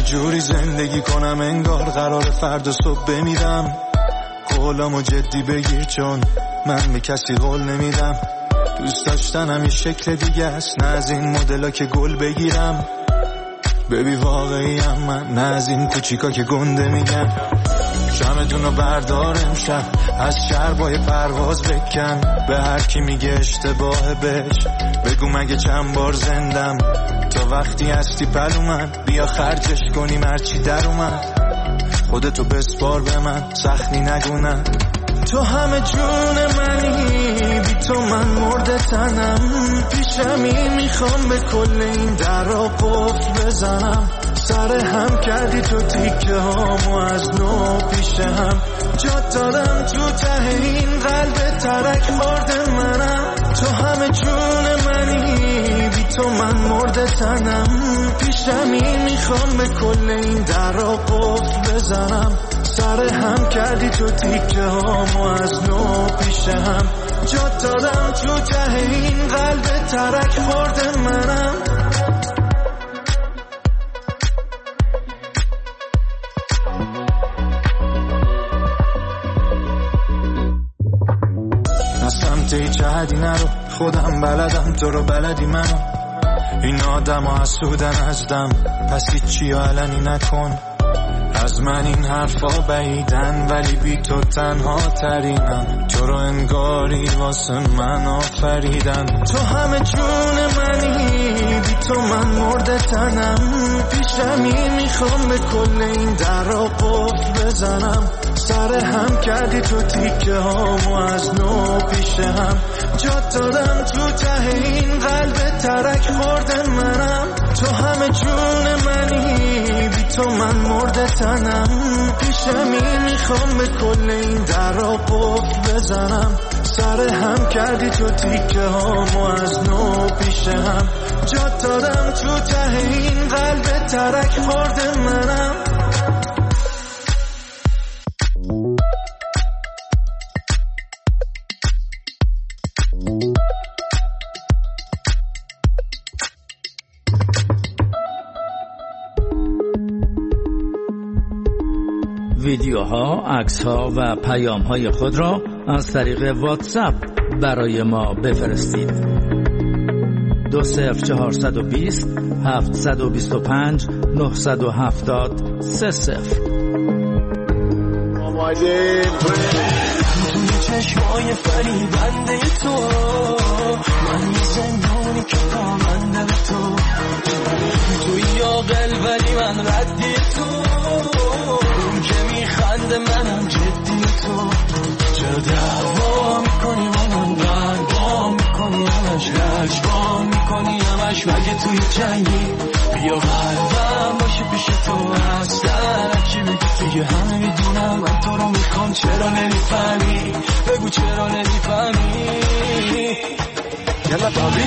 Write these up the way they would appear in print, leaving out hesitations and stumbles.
جوری زندگی کنم انگار قرار فردا صبح بمیرم. قولامو جدی بگیر چون من به کسی قول نمیدم. دوست داشتنم یه شکل دیگه است، نه از این مدلا که گل بگیرم. ببی واقعیم من، نه از این کوچیکا که گنده میگن. شمعدونو بردار امشب، از شربای پرواز بکن. به هر کی میگه اشتباه بهش بگو مگه چند بار زندم. تا وقتی هستی پلو من، بیا خرجش کنیم هرچی در اومد. خودتو بسپار به من، سختی نگونم. تو همه جون منی، بی تو من مرده تنم. پیشمی میخوام به کل این درا قفل بزنم. سر هم کردی تو تیکه هامو از نو پیش هم. جات دادم تو ته این قلب ترک خورده منم. تو همه جون منی، بی تو من مرده تنم. پیشمی میخوام به کل این درا قفل بزنم. سر هم کردی تو تیکه هامو از نو پیش هم. جات دادم تو ته این قلب ترک خورده منم. نه سمت هیچ حدی نرو، خودم بلدم تو رو بلدی منو. این آدم ها حسودن از دم، پس هیچی علنی نکن. از من این حرفا بعیدن ولی بی تو تنها ترینم. تو رو انگاری واسه من آفریدن. تو همه جون منی، بی تو من مرده تنم. پیشمی میخوام به کل این درا قفل بزنم. سر هم کردی تو تیکه هامو از نو پیش هم. جات دادم تو ته این قلب ترک خورده منم. تو همه جون منی، بی تو من مرده تنم. پیشمی میخوام به کل این درا قفل بزنم. سر هم کردی تو تیکه هامو از نو پیش هم. جات دادم تو ته این قلب ترک خورده منم. ویدیوها، عکس‌ها و پیام‌های خود را از طریق واتساپ برای ما بفرستید. 20420 725 970 30. توی چشمای فریبنده تو من یه زندانی که پامنده به تو. توی عاقل ولی من ردی تو. اون که میخنده منم جدی تو. چرا دعوا میکنی منم قلبا میکنی همش رجبا میکنی همش مگه توی جنگی. بیا قلبم باشه پیش تو اصلا چی بگی دیگه همه میدونم من تو رو میخوام. چرا نمیفهمی بگو چرا نمیفهمی. یلا بابی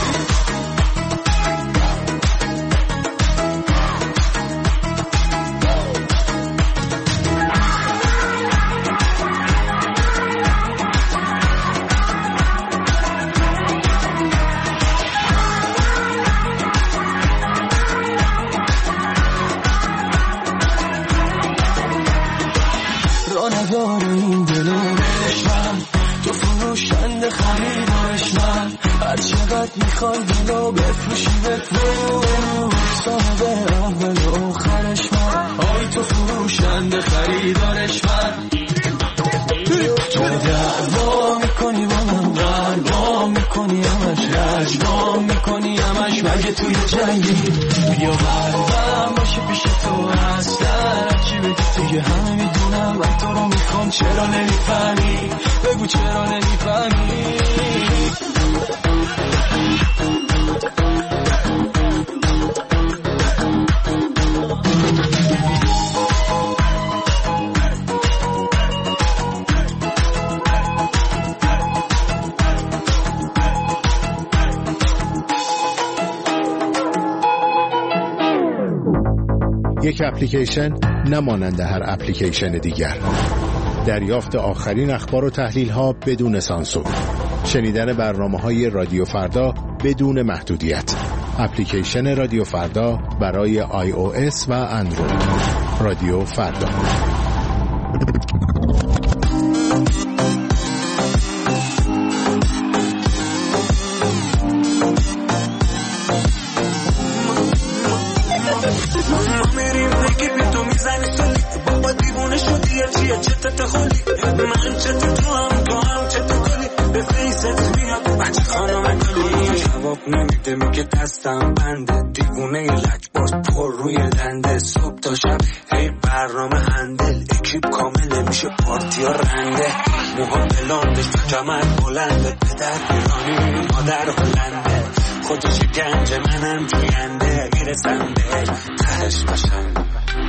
میخوای دلو بفروشی بفروش. صاحب اول و آخرش من. آی تو فروشنده خریدارش من. چرا دعوا میکنی با من قلبا میکنی همش رجبا میکنی همش مگه توی جنگی. بیا قلبم باشه پیش تو اصلا چی بگی دیگه همه میدونم من تو رو میخوام. چرا نمیفهمی بگو چرا نمیفهمی. یک اپلیکیشن نمانند هر اپلیکیشن دیگر. دریافت آخرین اخبار و تحلیل‌ها بدون سانسور. شنیدن برنامه‌های رادیو فردا بدون محدودیت. اپلیکیشن رادیو فردا برای iOS و اندروید. رادیو فردا. من چطور تو هم چطور کلی به فیست میاد بچه خانم کلی جواب نمیده میگه دستم بنده دیوونه لکباز پر روی دنده صبح تا شب هی برنامه هندل اکیپ کامله میشه پارتی ها رنده موها بلاندش تا کمر بلنده پدر ایرانی مادر هلنده خودش گنج منم جوینده میرسم بهش تهش باشم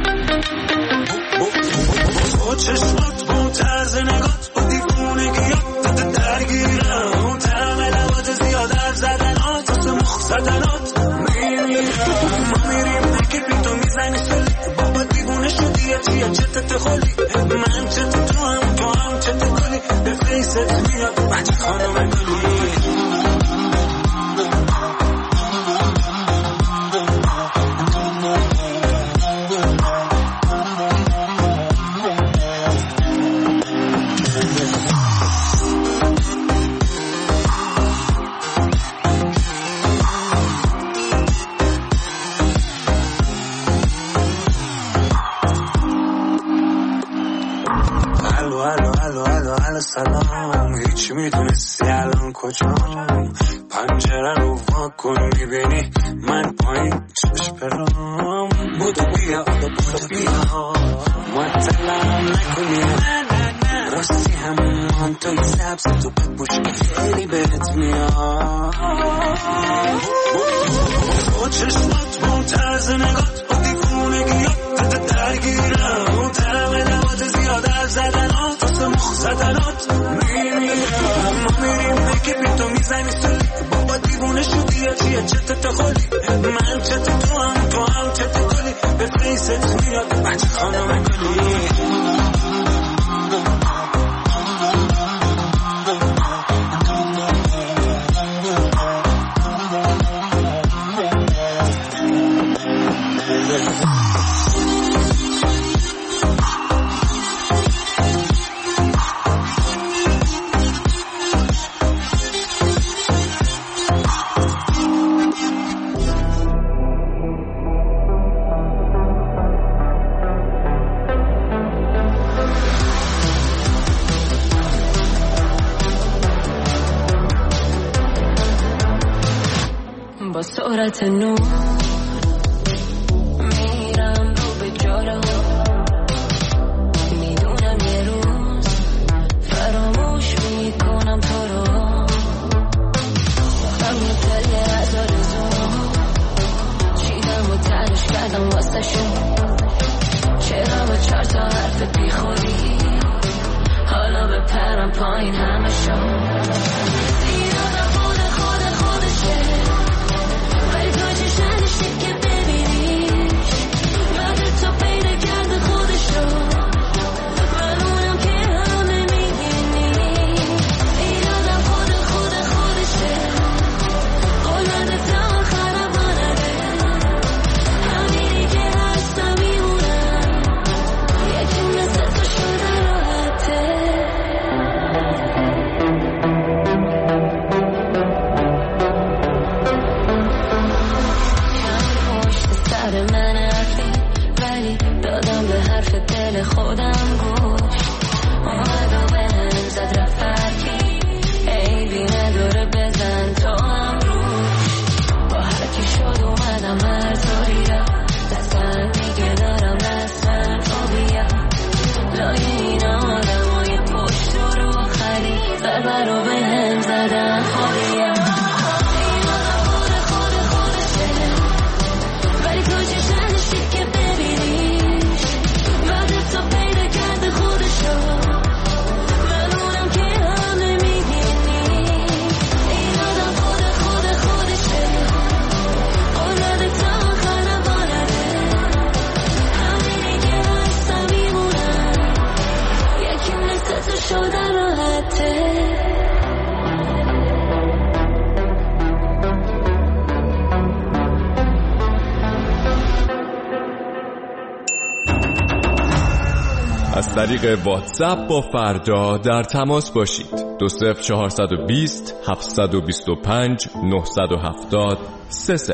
با چشمات با طرز نگات با دیوونگیات درگیرم اون طعم لبات زیاد حرف زدنات واسه مخ زدنات میمیرم ما میریم نگه بی تو میزنی سلی بابا دیوونه شدی یا چیه چتت خالی من چتت تو هم چتت کلی به فیست میاد بچه خانم کلی سلام هیچ میدونستی الان کجام پنجره رو وا کن میبینی من پایین چش برام بودو بیا معطلم نکنی راستی هم توی سبز تو بپوشی خیلی بهت میاد با چشمات با طرز نگات با دیوونگیات درگیرم اون طعم لبات زیاد حرف زدنات واسه مخ زدنات میمیرم ما میریم نگه بی تو میزنی سلی بابا دیوونه شدی یا چیه چتت خالی من چتت تو هم چتت کلی به فیست میاد بچه خانم کلی با سرعت نور میرم رو به جارو میدونم یه روز فراموش میکنم تو رو هم یه پله از آرزو چیدم و تنش کردم واسه شون چرا با 4 تا حرف بیخوری حالا به پرم پایین همه شون طریق واتساپ با فردا در تماس باشید. 20420 725 970 30.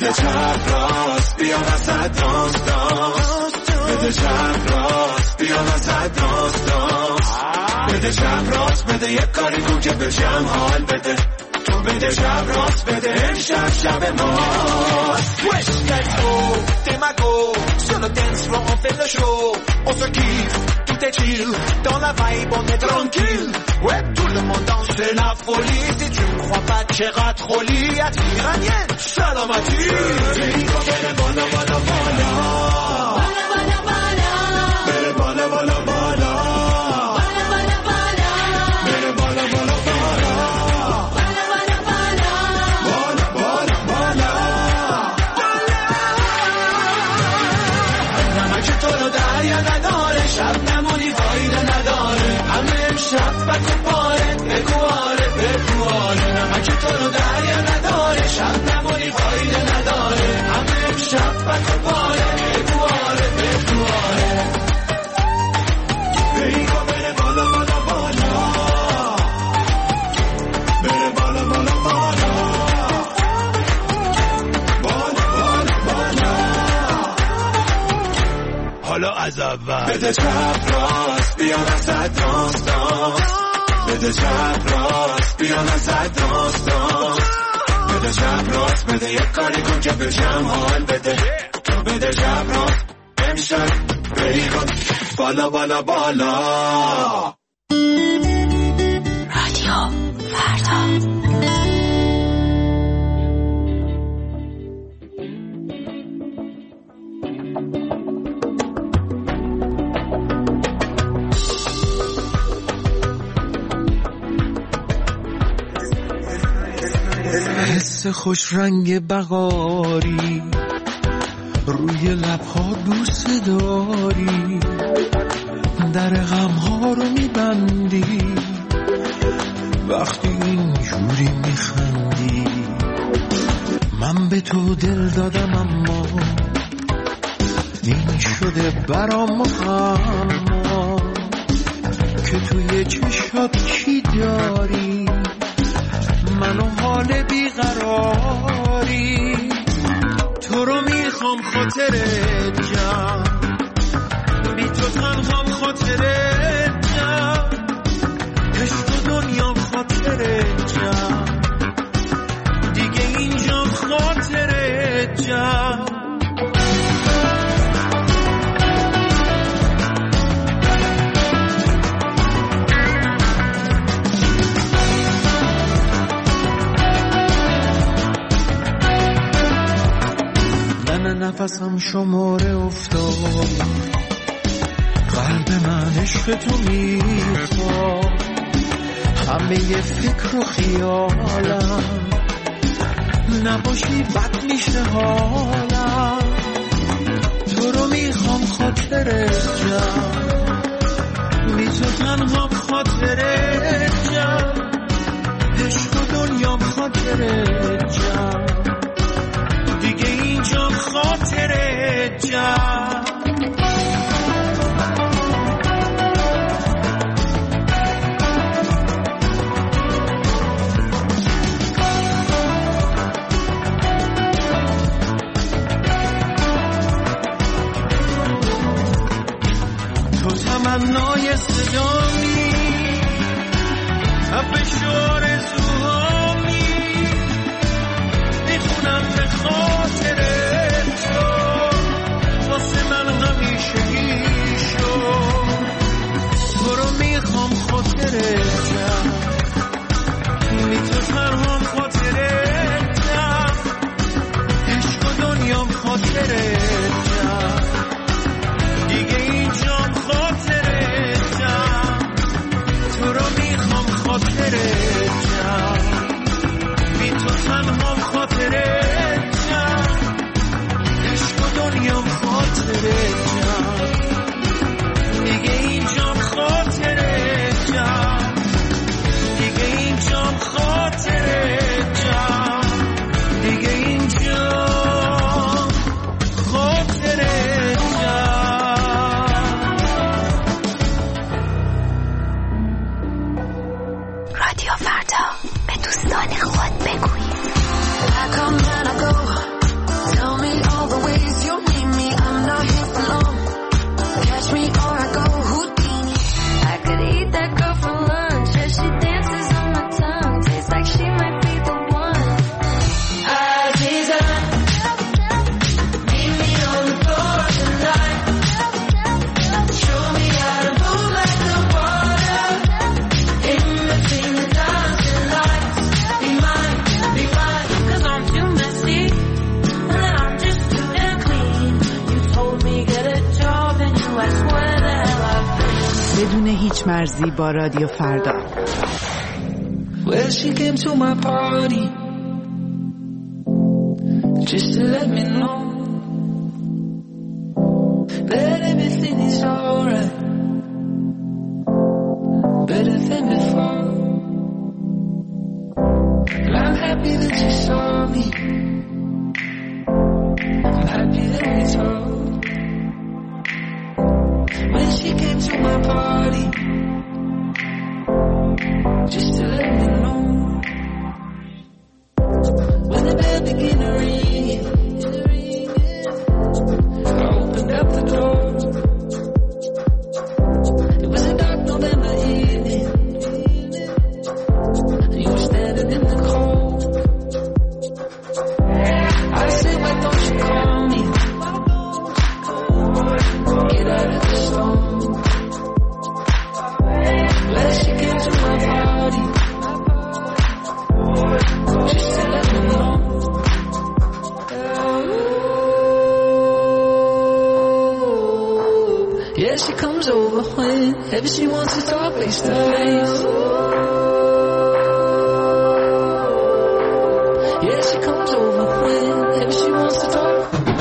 بده چپ راست بیا وسط داستان، بده چپ راست بیا وسط داستان، بده چپ راست بده یک کاری کن که به جمع حال بده، تو بده چپ راست بده امشب شب ماست. Wesh, let's go, t'es ma go, sur le dance floor on fait le show, on se kiffe, tout est chill, dans la vibe on est tranquille, ouais tout le monde danse, c'est la folie, si tu ne crois pas t'iras trop lit, attire Iranienne, shalom à tu, Berigo bere bala bala bala, bala bala bala, bere bala bala bala, bala bala bala, bere bala bala bala, bala bala bala, bala bala bala, نمک تو رو دریا نداره، شب نمونی فایده نداره، همه امشب بکن پاره، بگواره بگواره، نمک تو رو دریا نداره، شب نمونی فایده نداره، همه امشب بکن پاره، بگواره بگواره. بیگا بره بالا بالا بالا، بره بالا بالا بالا، بالا بالا بالا. حالا از اول بده چپ راست بیا وسط داستان، بده چپ راست بیا وسط داستان، بده چپ راست بده یک کاری کن که به جمع حال بده، تو بده چپ راست امشب بری کن بالا بالا بالا. رادیو فردا. حس خوش رنگ بهاری روی لبها بوسه داری، در غمها رو میبندی وقتی اینجوری میخندی. من به تو دل دادم اما این شده برام اما که توی چشات چی داری، منو حال بیقراری، تو رو میخوام خاطرت جم، بی تو تنهام خاطرت جم، عشق و دنیام خاطرت جم، دیگه اینجام خاطرت جم. نفسم شماره افتاد، قلب من عشق تو میخواد، همه فکر و خیالم نباشی بد میشه حالم، تو رو میخوام خاطرت جم، بی تو تنهام خاطرت جم، عشق و دنیام خاطرت جم، دیگه اینجام خاطرت جم. تو تمنای صدامی، حبش آرزوهامی، میخونم به خاطرت تو، واسه من همیشه ایشو، تو رو میخوام خاطرت جم، بی تو تنهام خاطرت جم، عشق و دنیام خاطرت جم، دیگه اینجام خاطرت جم، تو رو میخوام خاطرت جم، بی تو تنهام خاطرت جم، عشق و دنیام خاطرت جم، دیگه اینجام خاطرت جم، دیگه اینجام خاطرت جم، دیگه اینجام خاطرت جم. رادیو فردا، به دوستان خود بگویید. I come and I go, پیشمرزی با رادیو فردا. Well, she came to my party just to let me know that everything is alright, better than before. And I'm happy that you saw me, I'm happy that we talked. When she came to my party just to let me know, when the bell began to ring, I opened up the door. It was a dark November evening, and you were standing in the cold. I said, why don't you call me, get out of the storm. Well, she came to my party just to let me know. Yeah, she comes over whenever she wants to talk face to face. Yeah, she comes over whenever she wants to talk.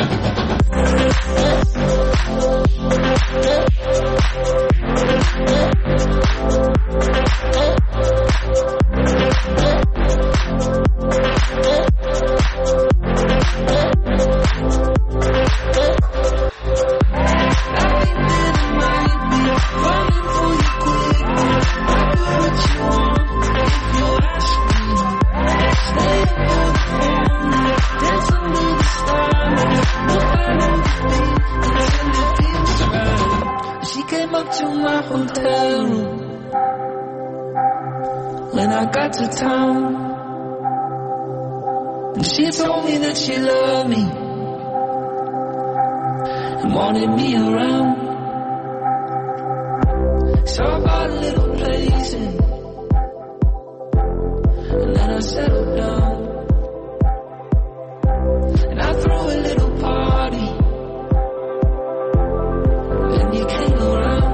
To town, and she told me that she loved me and wanted me around. So I bought a little place and then I settled down, and I threw a little party and you came around.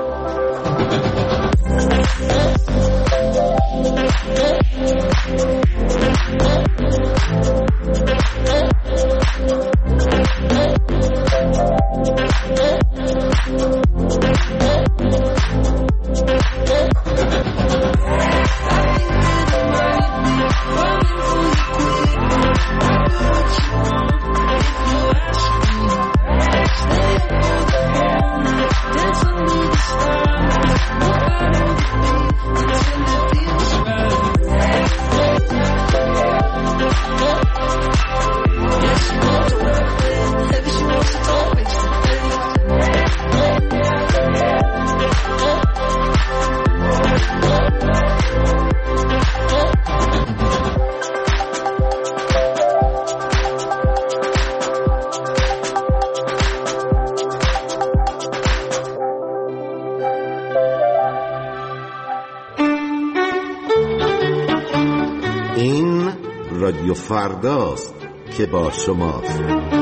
رادیو فرداست که با شماست.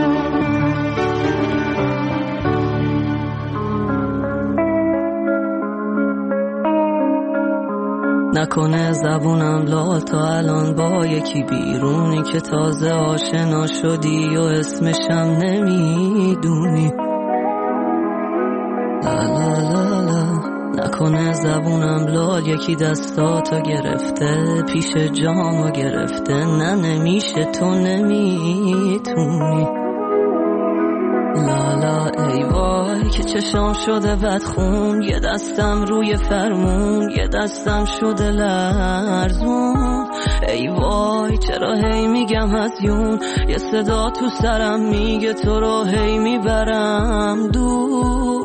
نکنه زبونم لال تا الان با یکی بیرونی که تازه آشنا شدی و اسمشم نمیدونی. لا لا لا لا. نکنه زبونم لال یکی دستاتو گرفته پیش جامو گرفته. نه نمیشه تو نمیتونی. لالا ای وای که چشام شده بدخون، یه دستم روی فرمون یه دستم شده لرزون. ای وای چرا هی میگم هزیون، یه صدا تو سرم میگه تو رو هی میبرم دور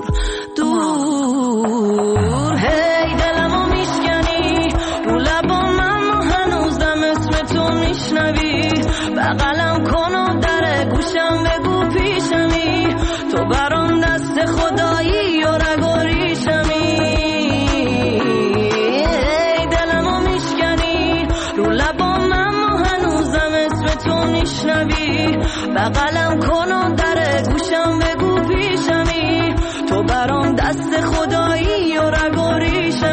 دور. هی دلمو میشکنی رو لبام اما هنوزم اسم تو میشنوی. بغلم کن و در گوشم بگو پیشمی، تو برام دست خدایی و رگ و ریشمی. ای دلمو میشکنی رو لبام اما هنوزم اسم تو میشنوی. بغلم کن و در گوشم بگو پیشمی، تو برام دست خدایی و رگ و ریشمی.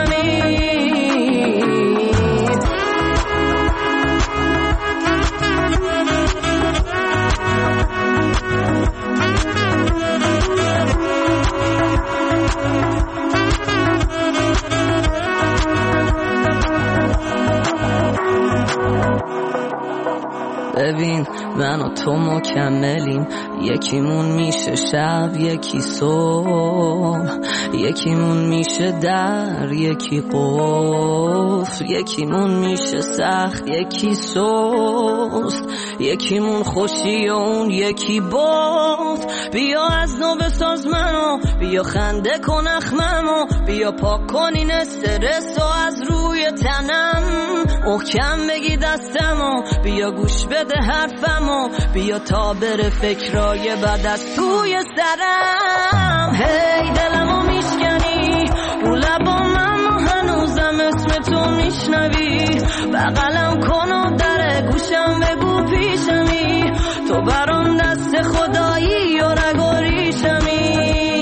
ببین من و تو مکملیم، یکیمون میشه شب یکی صبح، یکیمون میشه در یکی قفل، یکیمون میشه سخت یکی سست، یکیمون خوشی و اون یکی بغض. بیا از نو بساز منو، بیا خنده کن اخممو، بیا پاک کن این استرس و از روی تنم، محکم بگی دستمو، بیا گوش بده حرفمو، بیا تا بره فکرای بد از توی سرم. هی دلمو میشکنی رو لبام، اما هنوزم اسم تو میشنوی، بغلم کن و در گوشم بگو پیشمی، تو برام دست خدایی و رگ و ریشمی.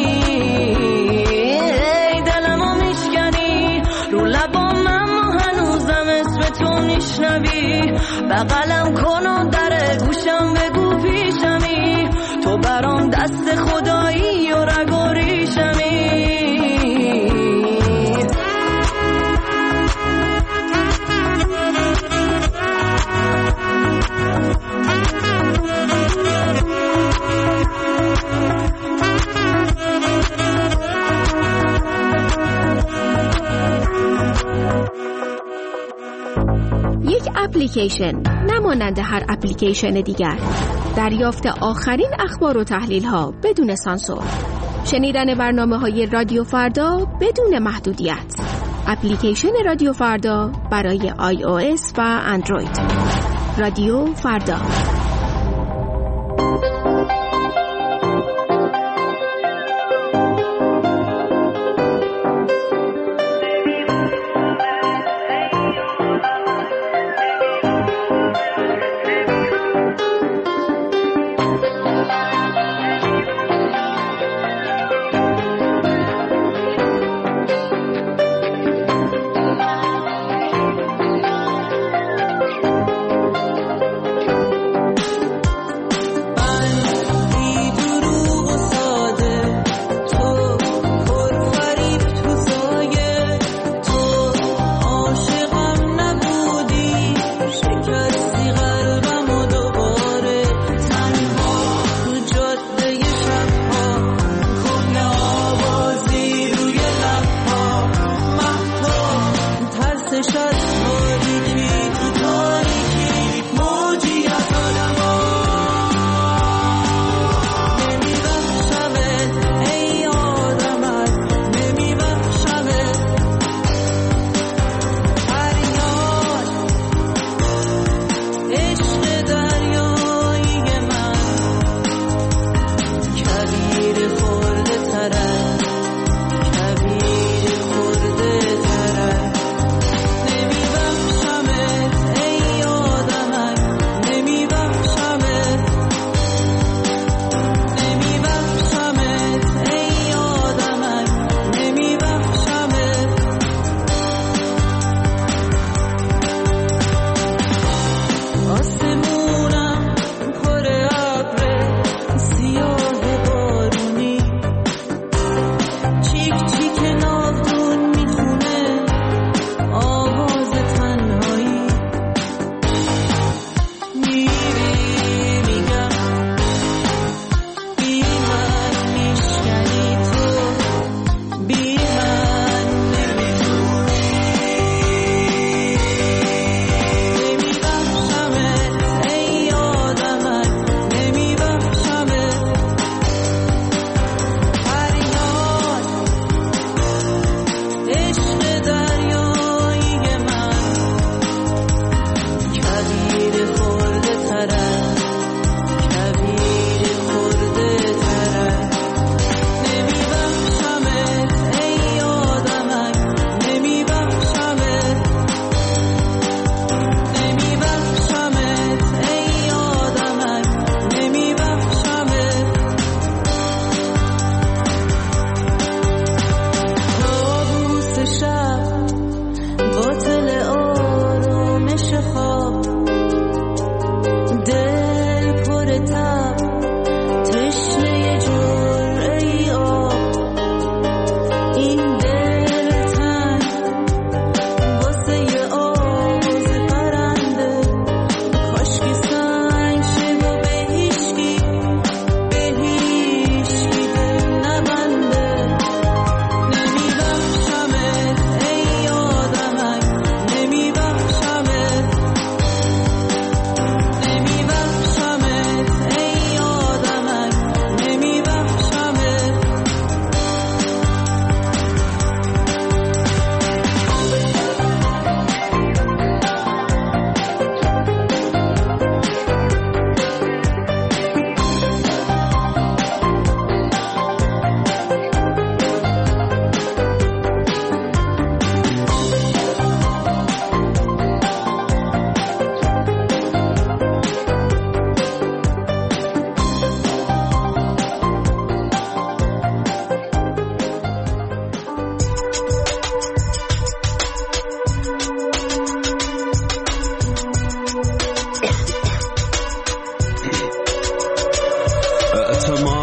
هی دلمو میشکنی رو لبام، اما هنوزم اسم تو میشنوی، بغلم کن و در گوشم بگو پیشمی، تو برام دست خدایی و رگ و ریشمی. یک اپلیکیشن نمانند هر اپلیکیشن دیگر. دریافت آخرین اخبار و تحلیل ها بدون سانسور. شنیدن برنامه‌های رادیو فردا بدون محدودیت. اپلیکیشن رادیو فردا برای iOS و اندروید. رادیو فردا.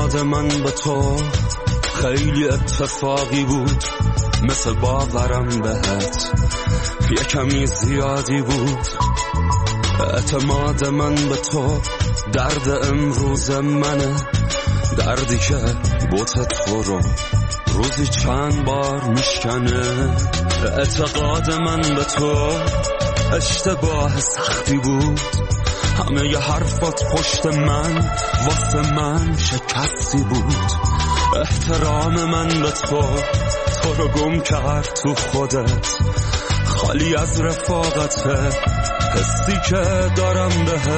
اعتماد من به تو خیلی اتفاقی بود، مثل باورم بهت یه کمی زیادی بود. اعتماد من به تو درد امروز منه، دردی که بوت تو رو روزی چند بار میشکنه. اعتقاد من به تو اشتباه سختی بود، همه ی حرفات پشت من واسه من شکستی بود. احترام من به تو رو گم کرد تو خودت، خالی از رفاقته حسی که دارم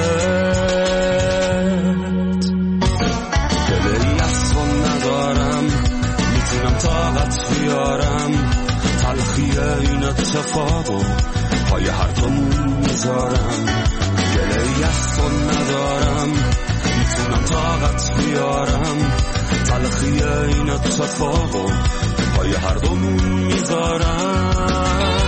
بهت. دلی از تو ندارم، میتونم طاقت بیارم، تلخی این اتفاقو پای هر دومون میذارم. دلی از تو ندارم، میتونم طاقت بیارم، تلخی این اتفاقو پای هر دومون میذارم.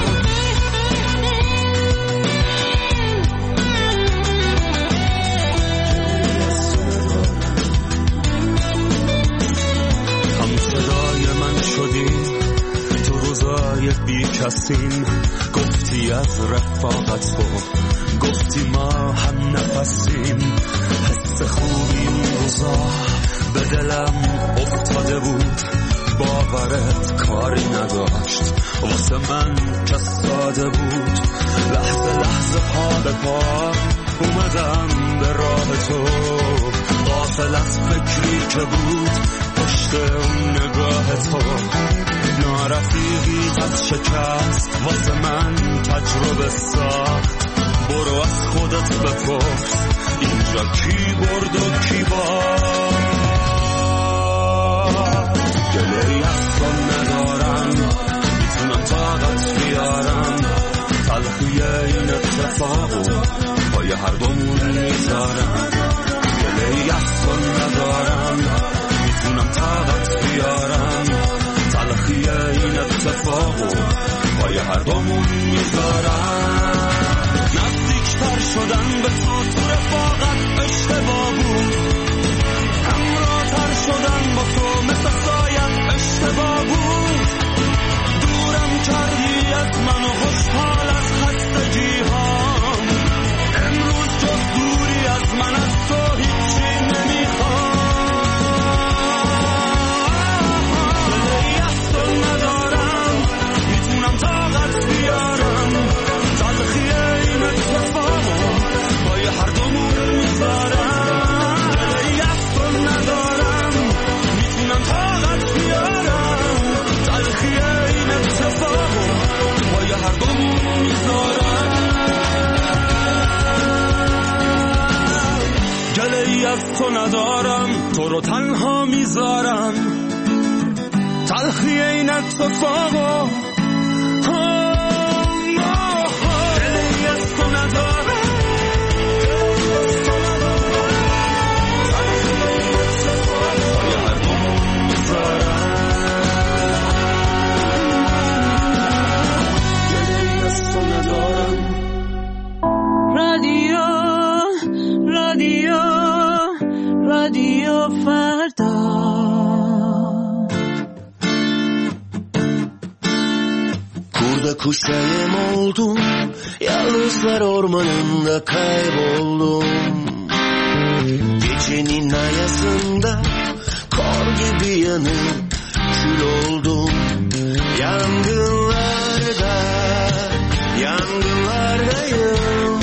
هم صدای من شدی تو روزای بی کسیم، گفتی از رفاقت تو، گفتی ما هم نفسیم. حس خوبی این روزا به دلم افتاده بود، باورت کاری نداشت واسه من که ساده بود. لحظه لحظه پا به پا اومدم به راه تو، غافل از فکری که بود پشت اون نگاه تو. نارفیقی از شکست واسه من تجربه ساخت، برو از خودت بپرس اینجا کی برد و کی باخت. گله‌ای از تو ندارم، میتونم طاقت بیارم، تلخی این اتفاقو پای هر دومون میذارم. گله‌ای از تو ندارم، میتونم طاقت بیارم، تلخی این اتفاقو پای هر دومون میذارم. نزدیکتر شدن به تو رفاقت اشتباه بود، همراه‌تر شدن با تو مثل سایت اشتباه بود. دورم کردی از من و خوشحال از خستگی هام، امروز جز دوری از من از تو هیچی نمیخوام. دلی از تو ندارم، میتونم طاقت بیارم، تلخی این اتفاقو پای هر دومون میذارم. دلی از تو ندارم، میتونم طاقت بیارم، تلخی این اتفاقو پای هر دومون میذارم. گله‌ای از تو ندارم، تو رو تنها میذارم، تلخی این اتفاقو. گله‌ای از تو ندارم، پای هر دومون میذارم. گله‌ای از تو ندارم. رادیو فردا. Kurda kuşayım oldum, yalnızlar ormanında kayboldum. Gecenin ayazında kor gibi yanıp kül oldum. Yangınlardayım.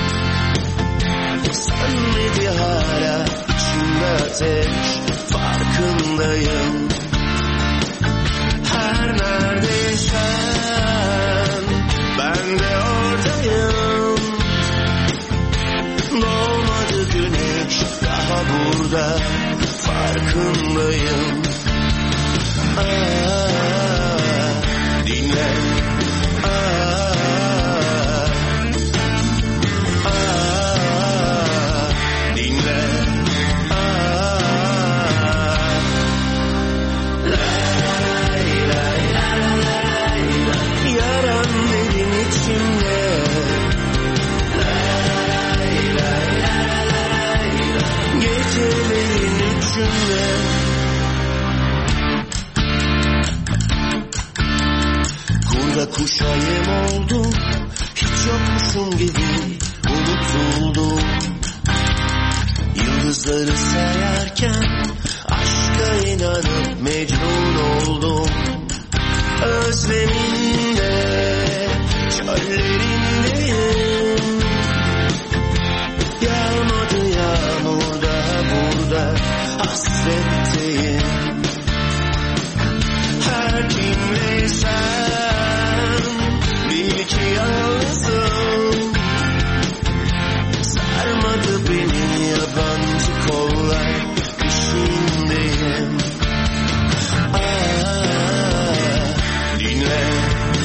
Sönmedi hala içimde ateş, farkındayım. Her neredeysen ben de oradayım. Doğmadı güneş daha burada, farkındayım. Dinle. Dinle. Yaram derin içimde. Gecelerin içinde. içindeyim. Yağmadı yağmur da burada hasretteyim. Her kimleysen bil ki yalnızım. Sarmadı beni yabancı kollar, peşindeyim. Dinle.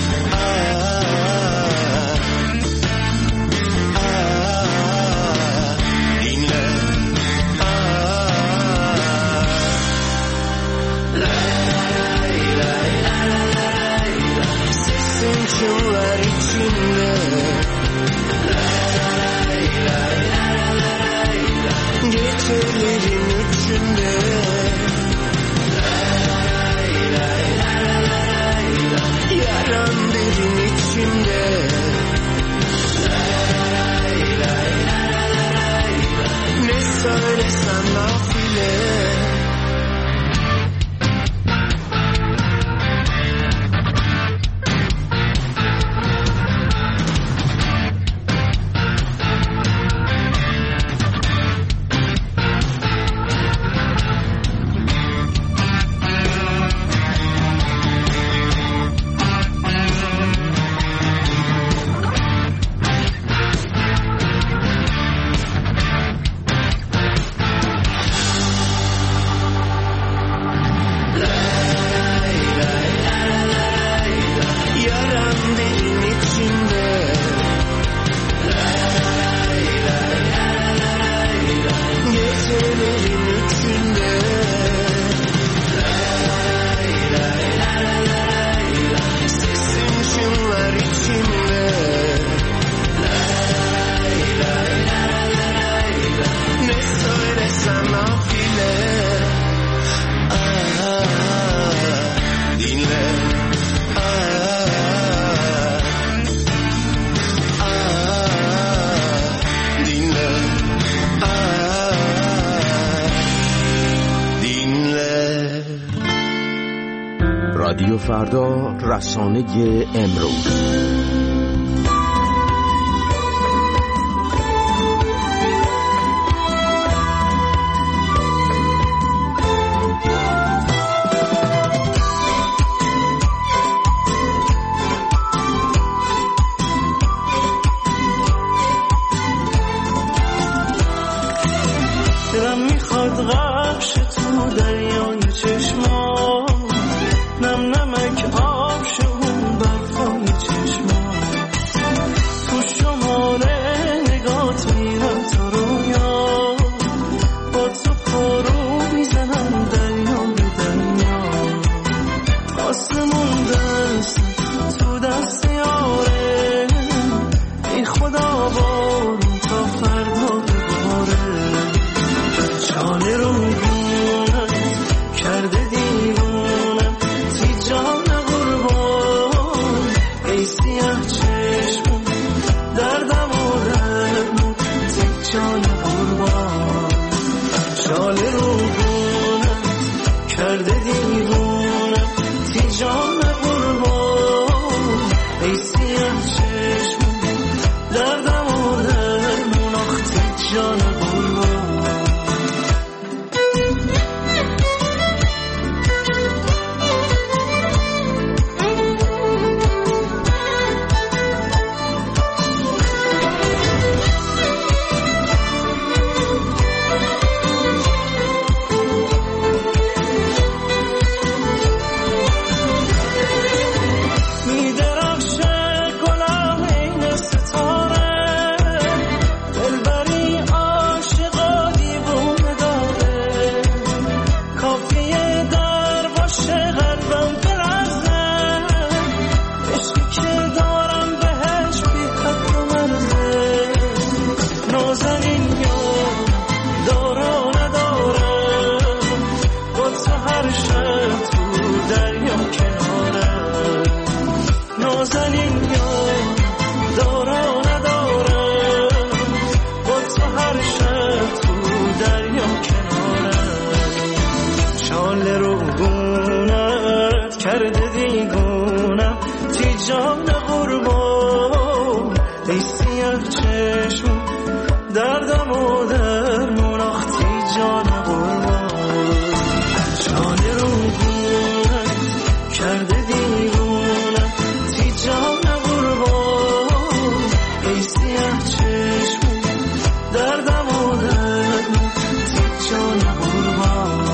Çınlar içinde gecelerin üçünde yaran derin içimde ne söylesem nafile. رادیو فردا، رسانه امروز. دلم میخواد غرق شه تو دریای چشمات، نم نمک آب شه اون برفای چشمات. ای سیاه چشم دردم و درمون آختی جان قربان جان رو گونم کرده دیوونم تی جان قربان ای سیاه چشم دردم و درمون تی جان قربان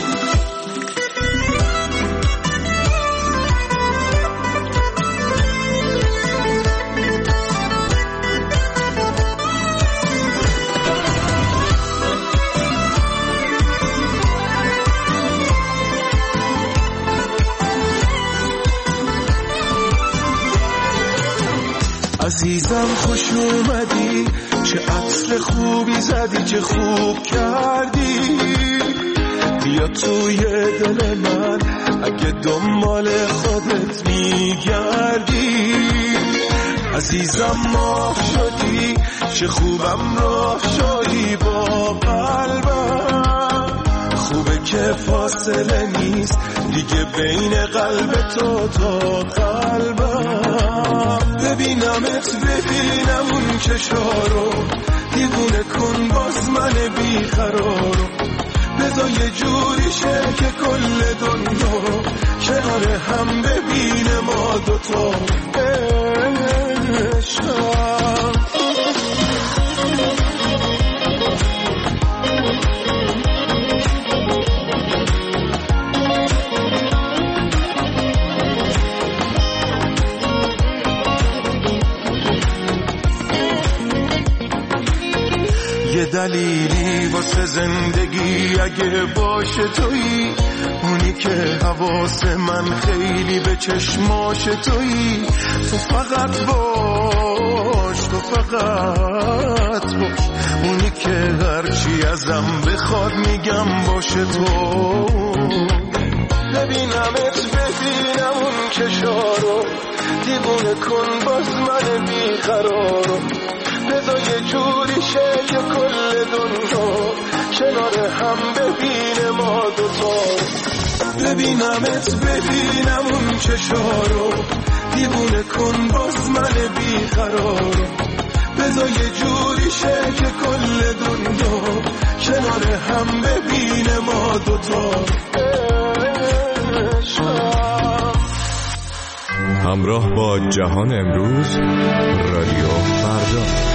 عزیزم خوش اومدی چه عطر خوبی زدی چه خوب کردی بیا توی دل من اگه دنبال خودت میگردی عزیزم ماه شدی چه خوبم راه شدی با قلبم خوبه که فاصله نیست دیگه بین قلب تو تا قلبم ببینمت ببینم اون چشارو دیوونه کن باز من بیقرارو بذار یه جوری شه که کل دنیا کنار هم ببینه ما دوتا عشقم یه دلیلی واسه زندگی اگه باشه تویی اونی که حواس من خیلی به چشماش تویی تو فقط باش تو فقط باش اونی که هرچی ازم بخواد میگم باشه تو ببینمت ببینم اون چشارو دیوونه کن باز من بیقرارو بذار یه جوری شه که کل دنیا کنار هم ببینه ما دوتا ببینمت ببینم اون چشارو دیوونه کن باز من بیقرارو بذار یه جوری شه که کل دنیا کنار هم ببینه ما دوتا همراه با جهان امروز رادیو فردا.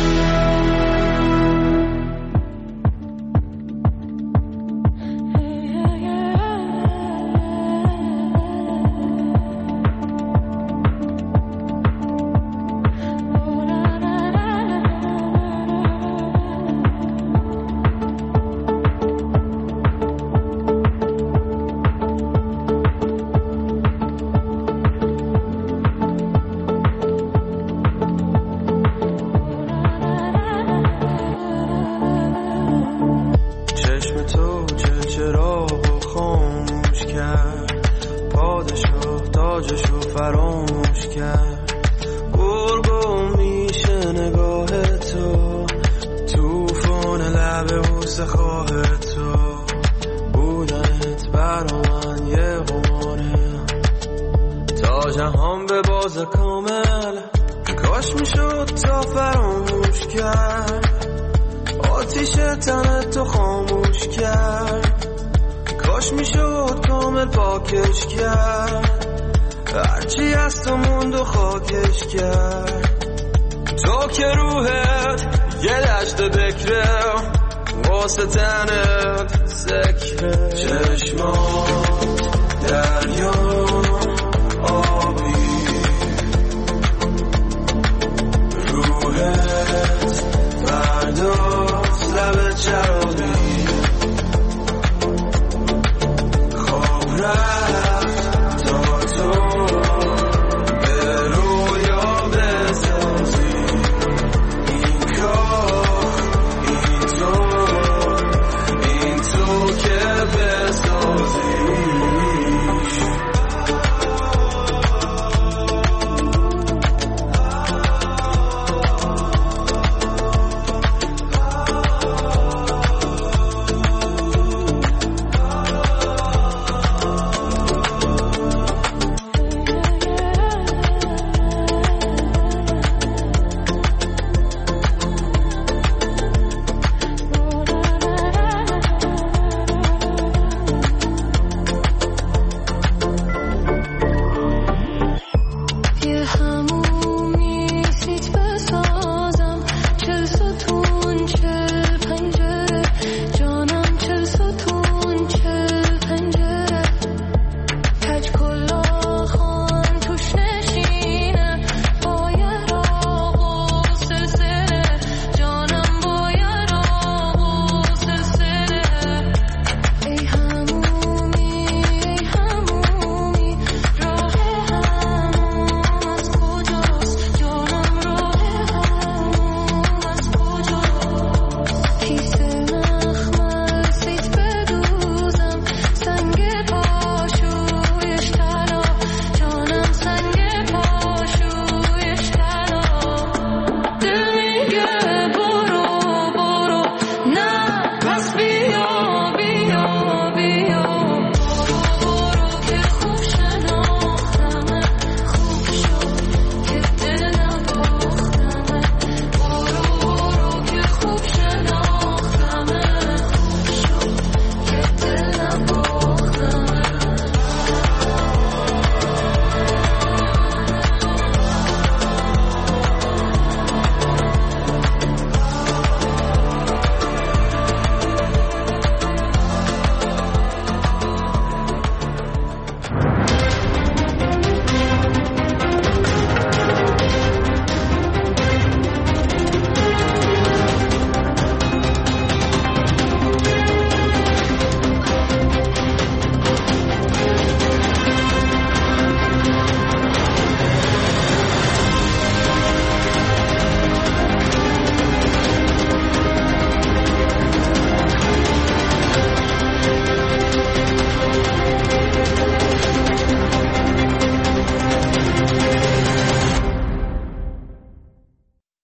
هرچی از تو موند و خاکش کرد تو که روحت یه دشت بکره واسه تنت سکره چشمات دریا